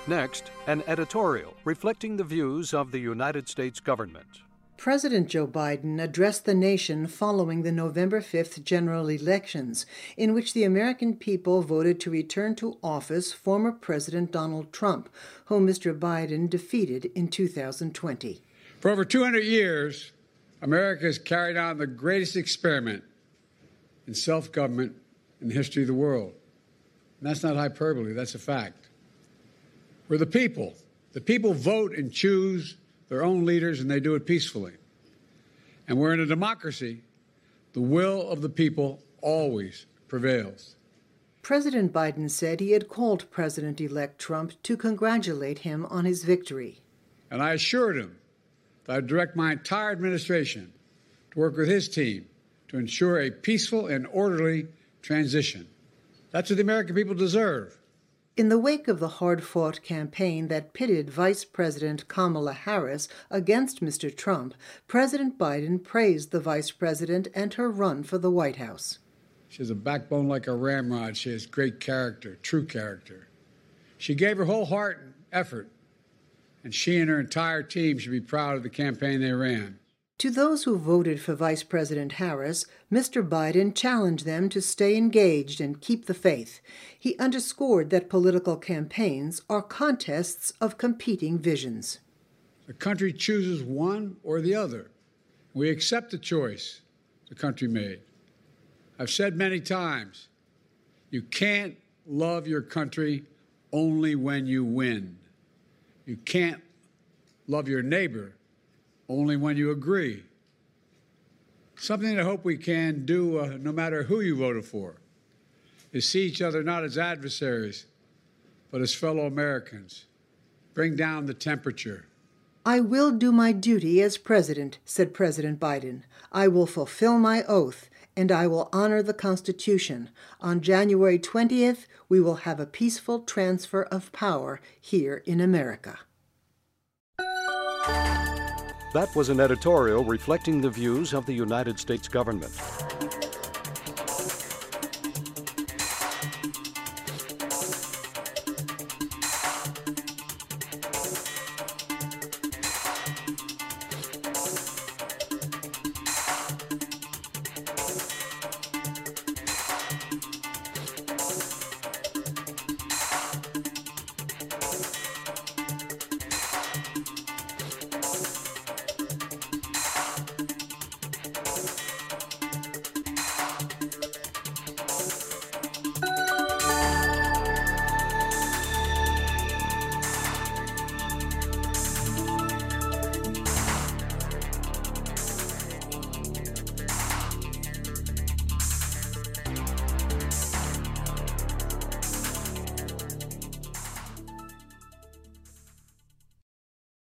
Next, an editorial reflecting the views of the United States government. President Joe Biden addressed the nation following the November 5th general elections, in which the American people voted to return to office former President Donald Trump, whom Mr. Biden defeated in 2020. For over 200 years, America has carried on the greatest experiment in self-government in the history of the world. And that's not hyperbole, that's a fact. We're the people. The people vote and choose their own leaders, and they do it peacefully. And we're in a democracy. The will of the people always prevails. President Biden said he had called President-elect Trump to congratulate him on his victory. And I assured him that I'd direct my entire administration to work with his team to ensure a peaceful and orderly transition. That's what the American people deserve. In the wake of the hard-fought campaign that pitted Vice President Kamala Harris against Mr. Trump, President Biden praised the Vice President and her run for the White House. She has a backbone like a ramrod. She has great character, true character. She gave her whole heart and effort, and she and her entire team should be proud of the campaign they ran. To those who voted for Vice President Harris, Mr. Biden challenged them to stay engaged and keep the faith. He underscored that political campaigns are contests of competing visions. The country chooses one or the other. We accept the choice the country made. I've said many times, you can't love your country only when you win. You can't love your neighbor only when you agree. Something that I hope we can do, no matter who you voted for, is see each other not as adversaries, but as fellow Americans. Bring down the temperature. I will do my duty as president, said President Biden. I will fulfill my oath, and I will honor the Constitution. On January 20th, we will have a peaceful transfer of power here in America. That was an editorial reflecting the views of the United States government.